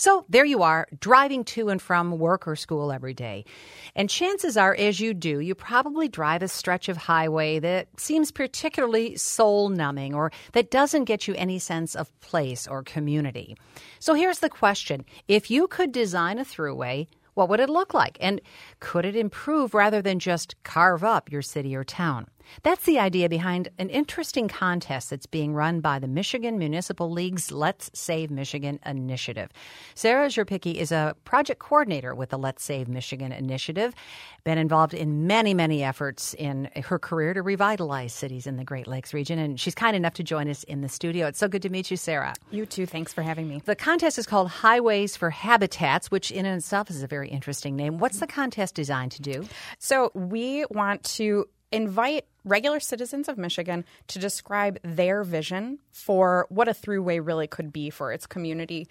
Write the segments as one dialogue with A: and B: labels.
A: So there you are, driving to and from work or school every day. And chances are, as you do, you probably drive a stretch of highway that seems particularly soul-numbing or that doesn't get you any sense of place or community. So here's the question. If you could design a thruway, what would it look like? And could it improve rather than just carve up your city or town? That's the idea behind an interesting contest that's being run by the Michigan Municipal League's Let's Save Michigan initiative. Sarah Zerpicki is a project coordinator with the Let's Save Michigan initiative, been involved in many, many efforts in her career to revitalize cities in the Great Lakes region, and she's kind enough to join us in the studio. It's so good to meet you, Sarah.
B: You too. Thanks for having me.
A: The contest is called Highways for Habitats, which in itself is a very interesting name. What's the contest designed to do?
B: So we want to invite regular citizens of Michigan to describe their vision for what a thruway really could be for its community.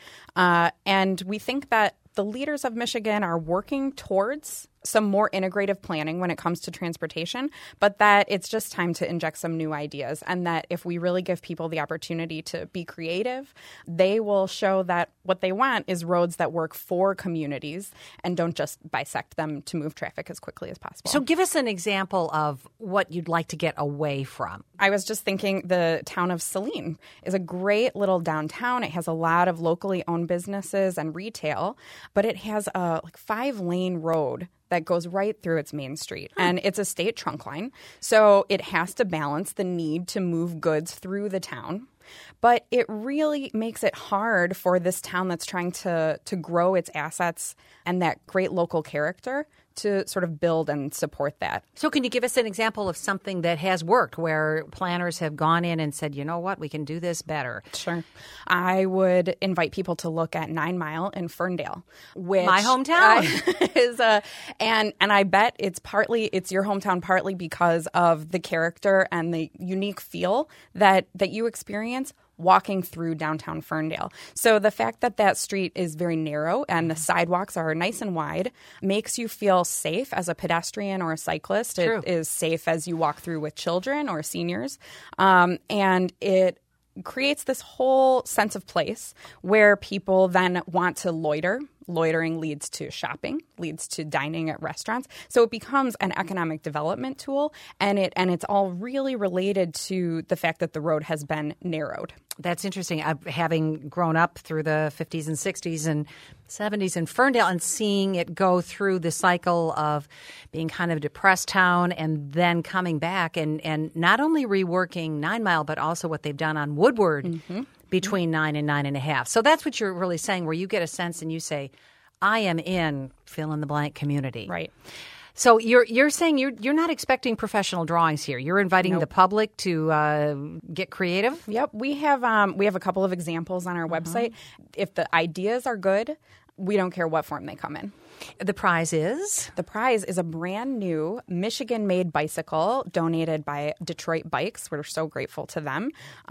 B: And we think that the leaders of Michigan are working towards some more integrative planning when it comes to transportation, but that it's just time to inject some new ideas, and that if we really give people the opportunity to be creative, they will show that what they want is roads that work for communities and don't just bisect them to move traffic as quickly as possible.
A: So give us an example of what you'd like to get away from.
B: I was just thinking the town of Saline is a great little downtown. It has a lot of locally owned businesses and retail, but it has a 5-lane road that goes right through its main street. And it's a state trunk line. So it has to balance the need to move goods through the town. But it really makes it hard for this town that's trying to grow its assets and that great local character to sort of build and support that.
A: So can you give us an example of something that has worked where planners have gone in and said, you know what, we can do this better?
B: Sure. I would invite people to look at 9 Mile in Ferndale, which
A: my hometown
B: is and I bet it's your hometown partly because of the character and the unique feel that you experience walking through downtown Ferndale. So the fact that that street is very narrow and the sidewalks are nice and wide makes you feel safe as a pedestrian or a cyclist.
A: True.
B: It is safe as you walk through with children or seniors. And it creates this whole sense of place where people then want to loiter. Loitering leads to shopping, leads to dining at restaurants. So it becomes an economic development tool, and it's all really related to the fact that the road has been narrowed.
A: That's interesting. Having grown up through the 50s and 60s and 70s in Ferndale and seeing it go through the cycle of being kind of a depressed town and then coming back and not only reworking 9 Mile, but also what they've done on Woodward between 9 and 9.5. So that's what you're really saying, where you get a sense and you say, I am in fill-in-the-blank community.
B: Right.
A: So you're saying you're not expecting professional drawings here. You're inviting the public to get creative?
B: Yep. We have a couple of examples on our website. If the ideas are good, we don't care what form they come in.
A: The prize is?
B: The prize is a brand new Michigan-made bicycle donated by Detroit Bikes. We're so grateful to them.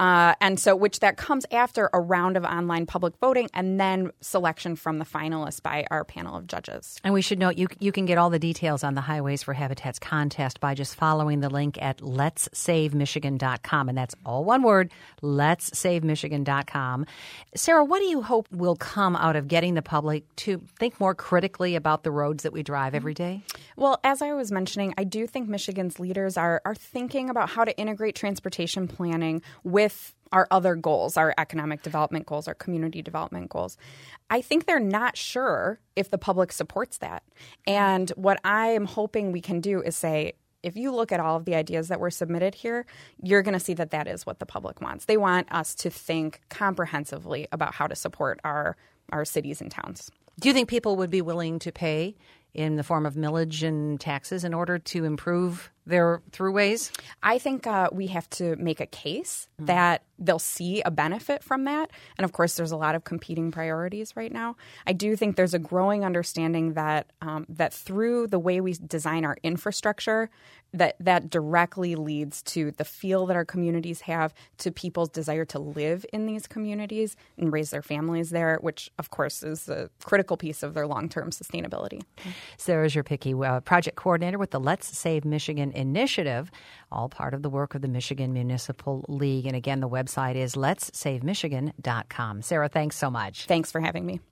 B: Which that comes after a round of online public voting and then selection from the finalists by our panel of judges.
A: And we should note you can get all the details on the Highways for Habitats contest by just following the link at letsavemichigan.com. And that's all one word, letsavemichigan.com. Sarah, what do you hope will come out of getting the public to think more critically about the roads that we drive every day?
B: Well, as I was mentioning, I do think Michigan's leaders are thinking about how to integrate transportation planning with our other goals, our economic development goals, our community development goals. I think they're not sure if the public supports that. And what I am hoping we can do is say, if you look at all of the ideas that were submitted here, you're going to see that is what the public wants. They want us to think comprehensively about how to support our cities and towns.
A: Do you think people would be willing to pay in the form of millage and taxes in order to improve their throughways?
B: I think we have to make a case that they'll see a benefit from that. And of course, there's a lot of competing priorities right now. I do think there's a growing understanding that that through the way we design our infrastructure, that directly leads to the feel that our communities have, to people's desire to live in these communities and raise their families there, which of course is a critical piece of their long-term sustainability.
A: Sarah Zerpicki, project coordinator with the Let's Save Michigan initiative, all part of the work of the Michigan Municipal League. And again, the website is letsavemichigan.com. Sarah, thanks so much.
B: Thanks for having me.